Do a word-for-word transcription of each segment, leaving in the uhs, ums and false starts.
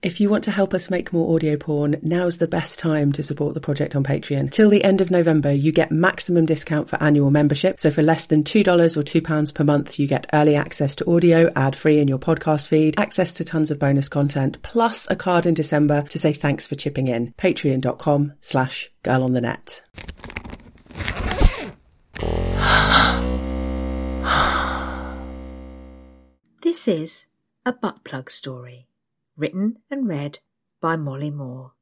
If you want to help us make more audio porn, now's the best time to support the project on Patreon. Till the end of November, you get maximum discount for annual membership. So for less than two dollars or two pounds per month, you get early access to audio, ad-free in your podcast feed, access to tons of bonus content, plus a card in December to say thanks for chipping in. Patreon.com slash girl on the net. This is a butt plug story. Written and read by Molly Moore.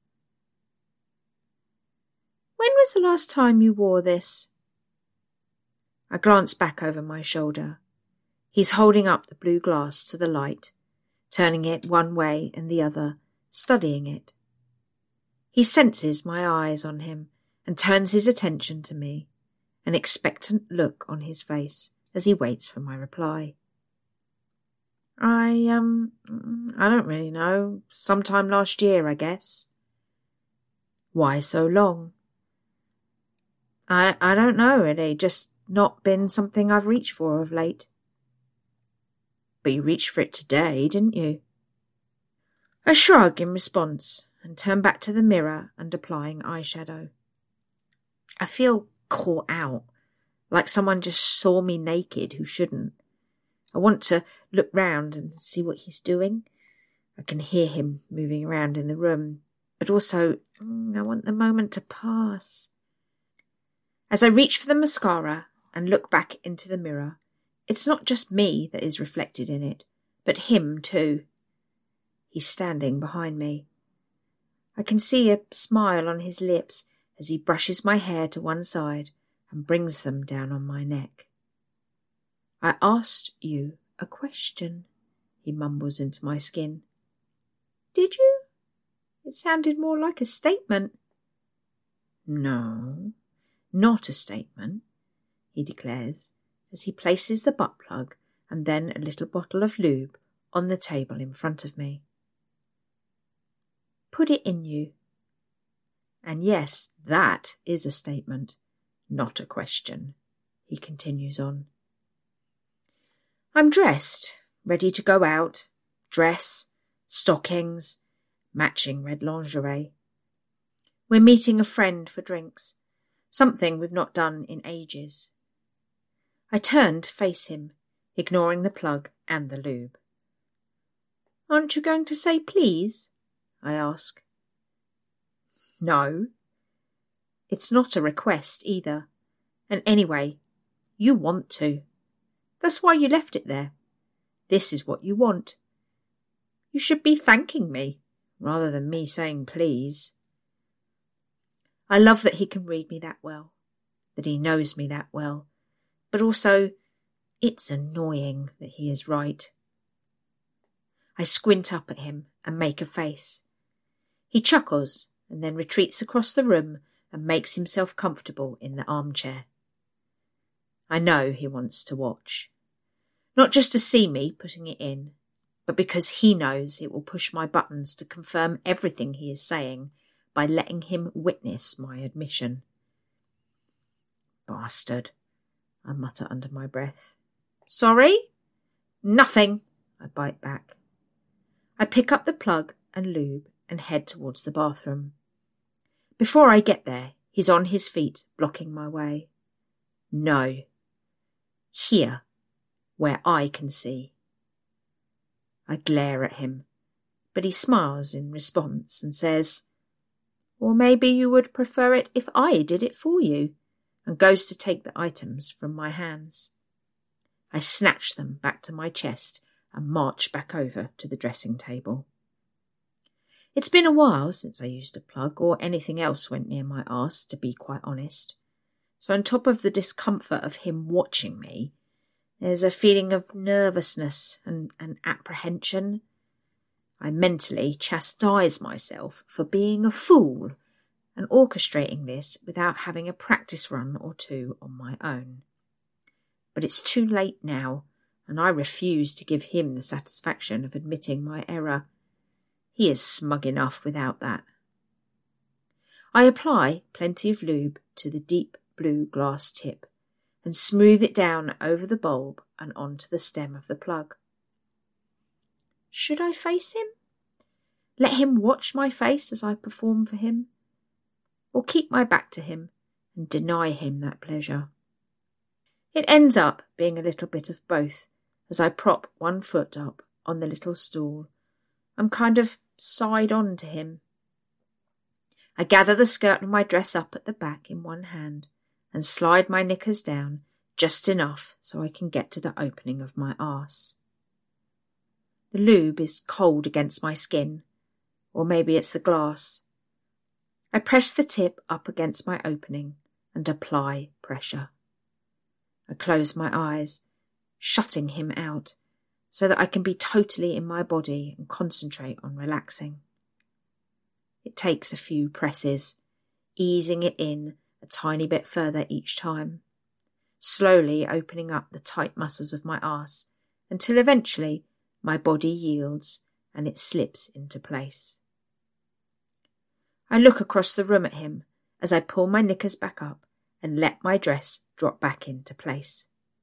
When was the last time you wore this? I glanced back over my shoulder. He's holding up the blue glass to the light, turning it one way and the other, studying it. He senses my eyes on him and turns his attention to me, an expectant look on his face as he waits for my reply. I, um, I don't really know. Sometime last year, I guess. Why so long? I, I don't know, really. Just not been something I've reached for of late. But you reached for it today, didn't you? I shrug in response and turn back to the mirror and applying eyeshadow. I feel caught out, like someone just saw me naked who shouldn't. I want to look round and see what he's doing. I can hear him moving around in the room, but also mm, I want the moment to pass. As I reach for the mascara and look back into the mirror, it's not just me that is reflected in it, but him too. He's standing behind me. I can see a smile on his lips as he brushes my hair to one side and brings them down on my neck. I asked you a question, he mumbles into my skin. Did you? It sounded more like a statement. No, not a statement, he declares, as he places the butt plug and then a little bottle of lube on the table in front of me. Put it in you. And yes, that is a statement, not a question, he continues on. I'm dressed, ready to go out, dress, stockings, matching red lingerie. We're meeting a friend for drinks, something we've not done in ages. I turn to face him, ignoring the plug and the lube. Aren't you going to say please? I ask. No. It's not a request either. And anyway, you want to. That's why you left it there. This is what you want. You should be thanking me, rather than me saying please. I love that he can read me that well, that he knows me that well, but also it's annoying that he is right. I squint up at him and make a face. He chuckles and then retreats across the room and makes himself comfortable in the armchair. I know he wants to watch. Not just to see me putting it in, but because he knows it will push my buttons to confirm everything he is saying by letting him witness my admission. Bastard, I mutter under my breath. Sorry? Nothing, I bite back. I pick up the plug and lube and head towards the bathroom. Before I get there, he's on his feet, blocking my way. No. Here, where I can see. I glare at him, but he smiles in response and says, Or maybe you would prefer it if I did it for you, and goes to take the items from my hands. I snatch them back to my chest and march back over to the dressing table. It's been a while since I used a plug or anything else went near my arse, to be quite honest. So on top of the discomfort of him watching me, there's a feeling of nervousness and, and apprehension. I mentally chastise myself for being a fool and orchestrating this without having a practice run or two on my own. But it's too late now, and I refuse to give him the satisfaction of admitting my error. He is smug enough without that. I apply plenty of lube to the deep blue glass tip and smooth it down over the bulb and onto the stem of the plug. Should I face him? Let him watch my face as I perform for him? Or keep my back to him and deny him that pleasure? It ends up being a little bit of both as I prop one foot up on the little stool. I'm kind of side on to him. I gather the skirt of my dress up at the back in one hand and slide my knickers down just enough so I can get to the opening of my arse. The lube is cold against my skin, or maybe it's the glass. I press the tip up against my opening and apply pressure. I close my eyes, shutting him out, so that I can be totally in my body and concentrate on relaxing. It takes a few presses, easing it in a tiny bit further each time, slowly opening up the tight muscles of my arse until eventually my body yields and it slips into place. I look across the room at him as I pull my knickers back up and let my dress drop back into place.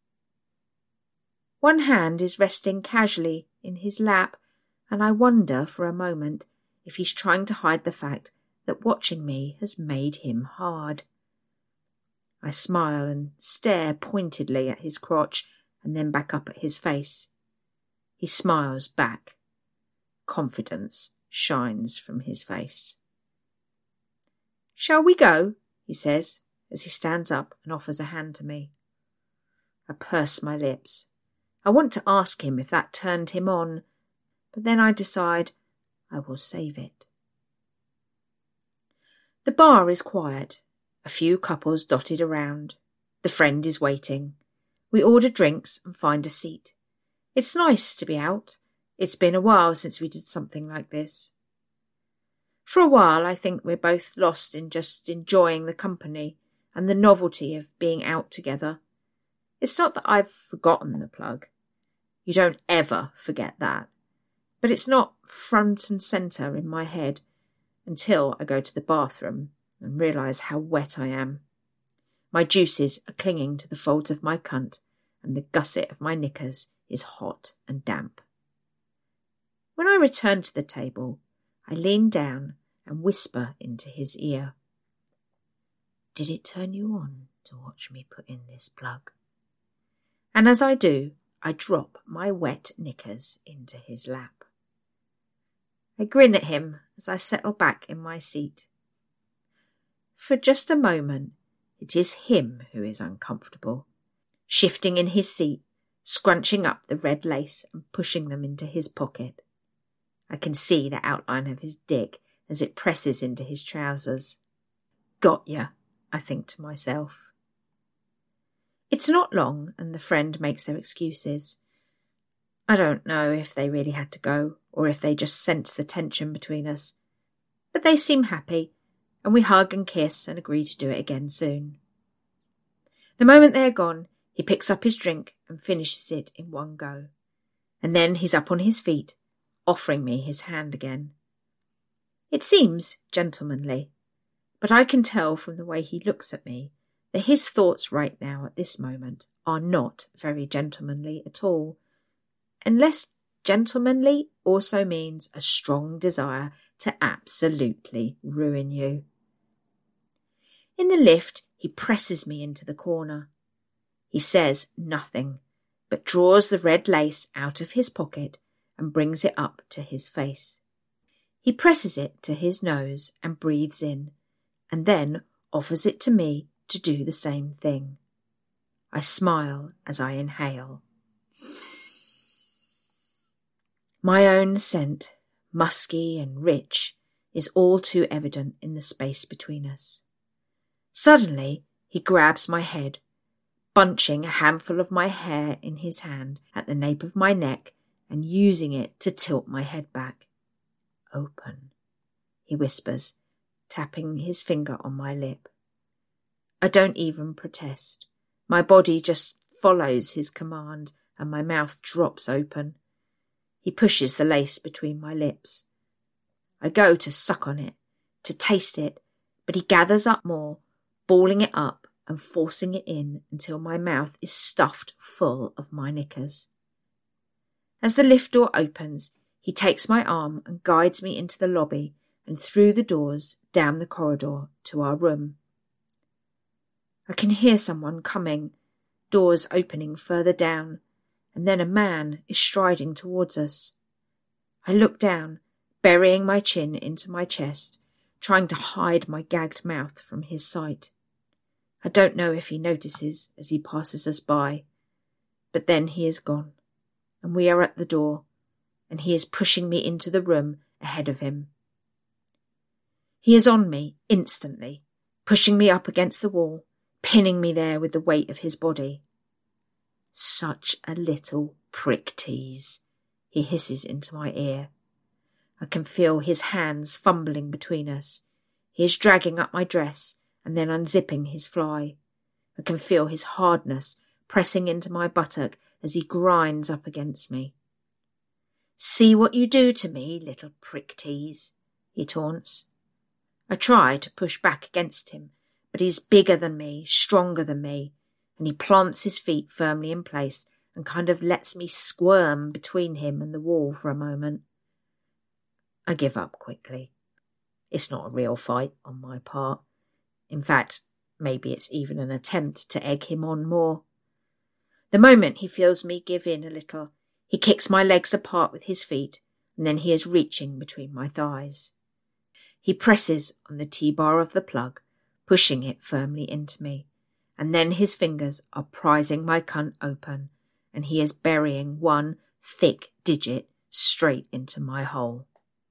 One hand is resting casually in his lap, and I wonder for a moment if he's trying to hide the fact that watching me has made him hard. I smile and stare pointedly at his crotch and then back up at his face. He smiles back. Confidence shines from his face. "Shall we go?" he says as he stands up and offers a hand to me. I purse my lips. I want to ask him if that turned him on, but then I decide I will save it. The bar is quiet. A few couples dotted around. The friend is waiting. We order drinks and find a seat. It's nice to be out. It's been a while since we did something like this. For a while I think we're both lost in just enjoying the company and the novelty of being out together. It's not that I've forgotten the plug. You don't ever forget that. But it's not front and centre in my head until I go to the bathroom and realise how wet I am. My juices are clinging to the folds of my cunt and the gusset of my knickers is hot and damp. When I return to the table, I lean down and whisper into his ear. "Did it turn you on to watch me put in this plug?" And as I do, I drop my wet knickers into his lap. I grin at him as I settle back in my seat. For just a moment, it is him who is uncomfortable, shifting in his seat, scrunching up the red lace and pushing them into his pocket. I can see the outline of his dick as it presses into his trousers. Got ya, I think to myself. It's not long and the friend makes their excuses. I don't know if they really had to go or if they just sensed the tension between us, but they seem happy and we hug and kiss and agree to do it again soon. The moment they're gone, he picks up his drink and finishes it in one go, and then he's up on his feet, offering me his hand again. It seems gentlemanly, but I can tell from the way he looks at me that his thoughts right now at this moment are not very gentlemanly at all, unless gentlemanly also means a strong desire to absolutely ruin you. In the lift, he presses me into the corner. He says nothing, but draws the red lace out of his pocket and brings it up to his face. He presses it to his nose and breathes in, and then offers it to me to do the same thing. I smile as I inhale. My own scent, musky and rich, is all too evident in the space between us. Suddenly, he grabs my head, bunching a handful of my hair in his hand at the nape of my neck and using it to tilt my head back. "Open," he whispers, tapping his finger on my lip. I don't even protest. My body just follows his command and my mouth drops open. He pushes the lace between my lips. I go to suck on it, to taste it, but he gathers up more, balling it up and forcing it in until my mouth is stuffed full of my knickers. As the lift door opens, He takes my arm and guides me into the lobby and through the doors down the corridor to our room. I can hear someone coming, doors opening further down, and then a man is striding towards us. I look down, burying my chin into my chest, trying to hide my gagged mouth from his sight. I don't know if he notices as he passes us by, but then he is gone, and we are at the door, and he is pushing me into the room ahead of him. He is on me instantly, pushing me up against the wall, pinning me there with the weight of his body. Such a little prick tease, he hisses into my ear. I can feel his hands fumbling between us. He is dragging up my dress and then unzipping his fly. I can feel his hardness pressing into my buttock as he grinds up against me. See what you do to me, little prick tease, he taunts. I try to push back against him, but he's bigger than me, stronger than me, and he plants his feet firmly in place and kind of lets me squirm between him and the wall for a moment. I give up quickly. It's not a real fight on my part. In fact, maybe it's even an attempt to egg him on more. The moment he feels me give in a little, he kicks my legs apart with his feet, and then he is reaching between my thighs. He presses on the T-bar of the plug, pushing it firmly into me, and then his fingers are prizing my cunt open, and he is burying one thick digit straight into my hole.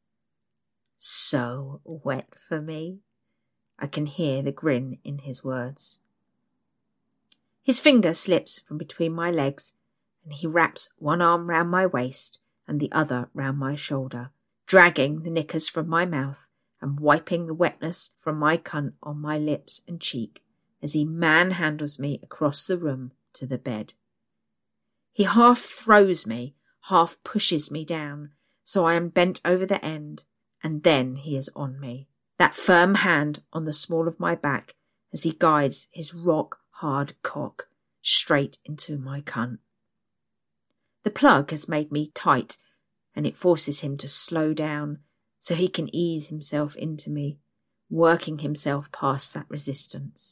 So wet for me. I can hear the grin in his words. His finger slips from between my legs, and he wraps one arm round my waist and the other round my shoulder, dragging the knickers from my mouth and wiping the wetness from my cunt on my lips and cheek as he manhandles me across the room to the bed. He half throws me, half pushes me down, so I am bent over the end, and then he is on me, that firm hand on the small of my back as he guides his rock-hard cock straight into my cunt. The plug has made me tight, and it forces him to slow down so he can ease himself into me, working himself past that resistance.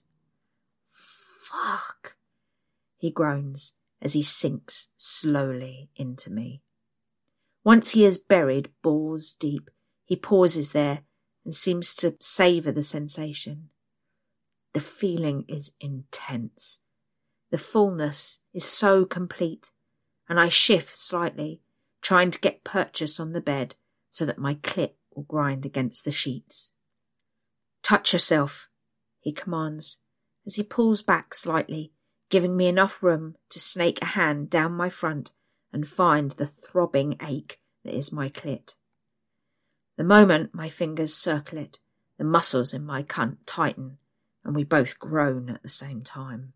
Fuck, he groans as he sinks slowly into me. Once he is buried balls deep, he pauses there and seems to savour the sensation. The feeling is intense. The fullness is so complete, and I shift slightly, trying to get purchase on the bed so that my clit will grind against the sheets. Touch yourself, he commands, as he pulls back slightly, giving me enough room to snake a hand down my front and find the throbbing ache that is my clit. The moment my fingers circle it, the muscles in my cunt tighten, and we both groan at the same time.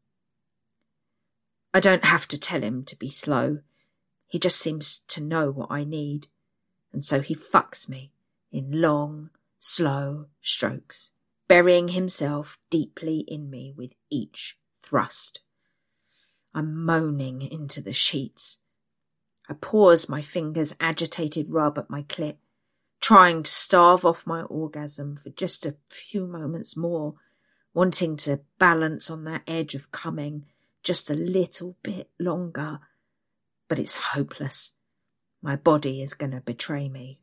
I don't have to tell him to be slow. He just seems to know what I need, and so he fucks me in long, slow strokes, burying himself deeply in me with each thrust. I'm moaning into the sheets. I pause my fingers' agitated rub at my clit, trying to starve off my orgasm for just a few moments more, wanting to balance on that edge of coming just a little bit longer. But it's hopeless. My body is going to betray me.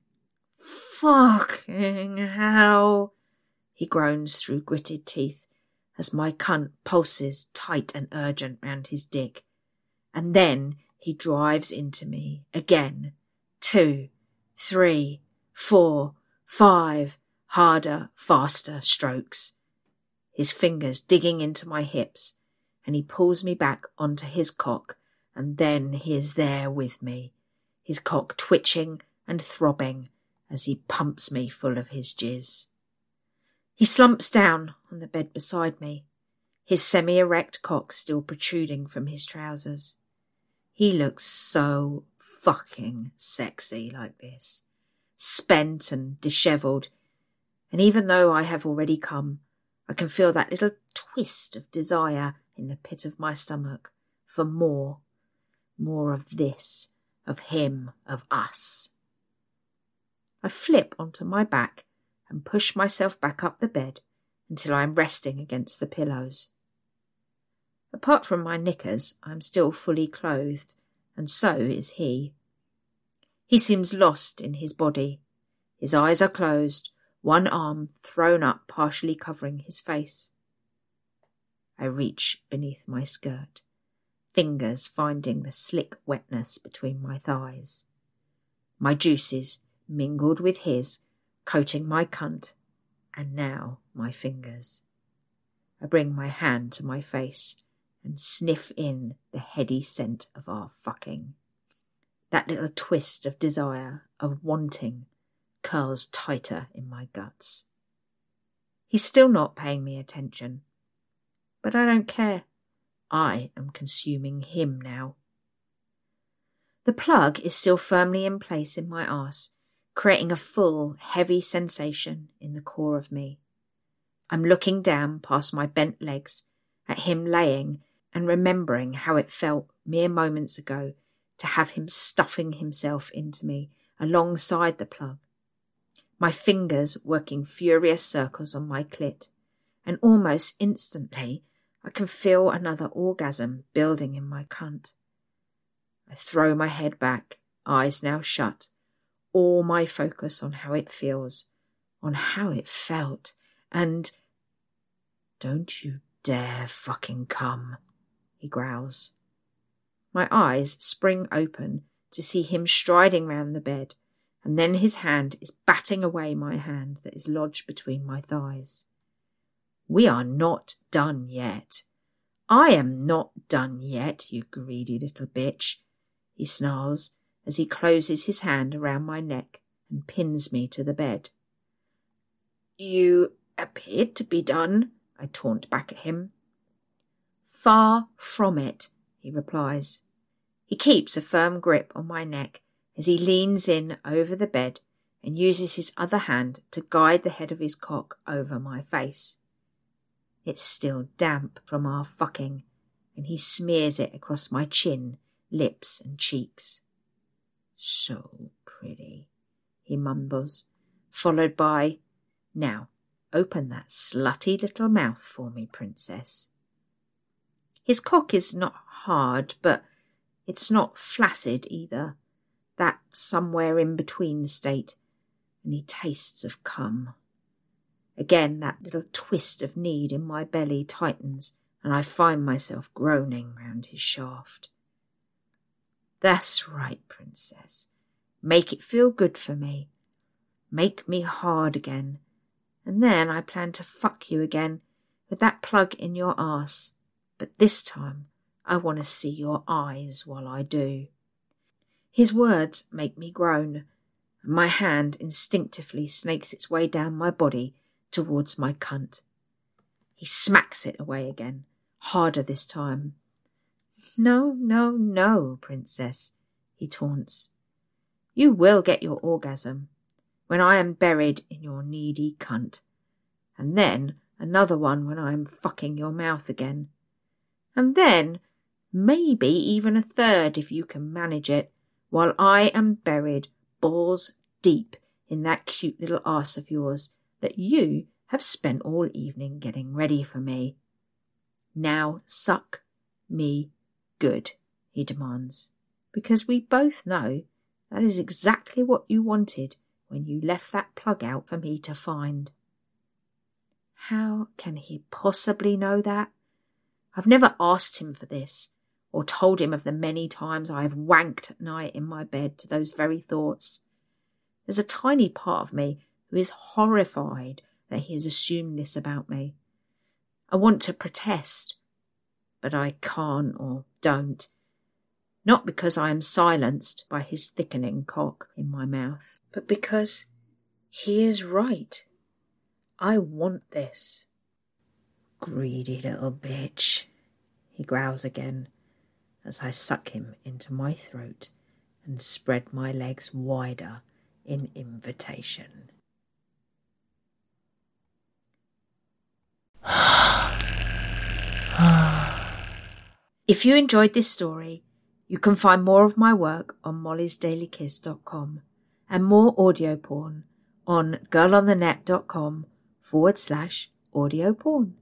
Fucking hell, he groans through gritted teeth as my cunt pulses tight and urgent round his dick. And then he drives into me again. Two, three, four, five, harder, faster strokes. His fingers digging into my hips, and he pulls me back onto his cock, and then he is there with me, his cock twitching and throbbing as he pumps me full of his jizz. He slumps down on the bed beside me, his semi-erect cock still protruding from his trousers. He looks so fucking sexy like this, spent and dishevelled, and even though I have already come, I can feel that little twist of desire in the pit of my stomach for more, more of this, of him, of us. I flip onto my back and push myself back up the bed until I am resting against the pillows. Apart from my knickers, I am still fully clothed, and so is he. He seems lost in his body. His eyes are closed, one arm thrown up, partially covering his face. I reach beneath my skirt, fingers finding the slick wetness between my thighs. My juices mingled with his, coating my cunt, and now my fingers. I bring my hand to my face and sniff in the heady scent of our fucking. That little twist of desire, of wanting, curls tighter in my guts. He's still not paying me attention, but I don't care. I am consuming him now. The plug is still firmly in place in my arse, creating a full, heavy sensation in the core of me. I'm looking down past my bent legs at him laying and remembering how it felt mere moments ago to have him stuffing himself into me alongside the plug. My fingers working furious circles on my clit, and almost instantly I can feel another orgasm building in my cunt. I throw my head back, eyes now shut, all my focus on how it feels, on how it felt, and "Don't you dare fucking come," he growls. My eyes spring open to see him striding round the bed, and then his hand is batting away my hand that is lodged between my thighs. We are not done yet. I am not done yet, you greedy little bitch, he snarls as he closes his hand around my neck and pins me to the bed. You appeared to be done, I taunt back at him. Far from it, he replies. He keeps a firm grip on my neck as he leans in over the bed and uses his other hand to guide the head of his cock over my face. It's still damp from our fucking, and he smears it across my chin, lips and cheeks. So pretty, he mumbles, followed by, "Now, open that slutty little mouth for me, princess." His cock is not hard, but it's not flaccid either, that somewhere in between state, and he tastes of cum. Again that little twist of need in my belly tightens, and I find myself groaning round his shaft. That's right, princess. Make it feel good for me. Make me hard again, and then I plan to fuck you again with that plug in your arse, but this time I want to see your eyes while I do. His words make me groan, and my hand instinctively snakes its way down my body towards my cunt. He smacks it away again, harder this time. No, no, no, princess, he taunts. You will get your orgasm when I am buried in your needy cunt, and then another one when I am fucking your mouth again, and then maybe even a third if you can manage it, while I am buried balls deep in that cute little arse of yours that you have spent all evening getting ready for me. Now suck me good, he demands, because we both know that is exactly what you wanted when you left that plug out for me to find. How can he possibly know that? I've never asked him for this, or told him of the many times I have wanked at night in my bed to those very thoughts. There's a tiny part of me who is horrified that he has assumed this about me. I want to protest, but I can't or don't. Not because I am silenced by his thickening cock in my mouth, but because he is right. I want this. Greedy little bitch, he growls again as I suck him into my throat and spread my legs wider in invitation. If you enjoyed this story, you can find more of my work on mollys daily kiss dot com, and more audio porn on girlonthenet.com forward slash audio porn.